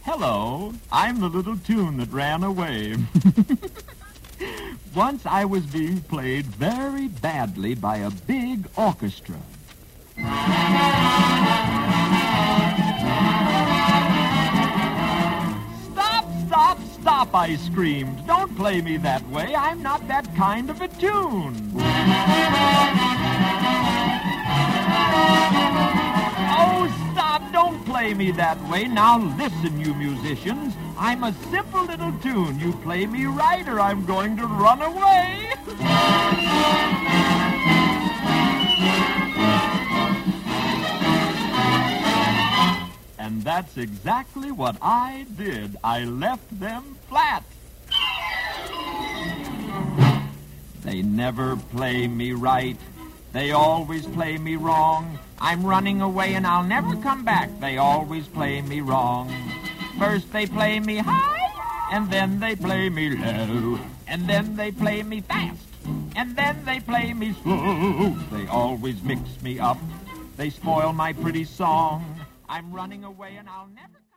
Hello, I'm the little tune that ran away. Once I was being played very badly by a big orchestra. Stop, stop, I screamed. Don't play me that way. I'm not that kind of a tune. Oh, stop, don't play me that way. Now listen, you musicians. I'm a simple little tune. You play me right or I'm going to run away. And that's exactly what I did. I left them flat. They never play me right. They always play me wrong. I'm running away and I'll never come back. They always play me wrong. First they play me high, and then they play me low, and then they play me fast, and then they play me slow. They always mix me up. They spoil my pretty song. I'm running away and I'll never...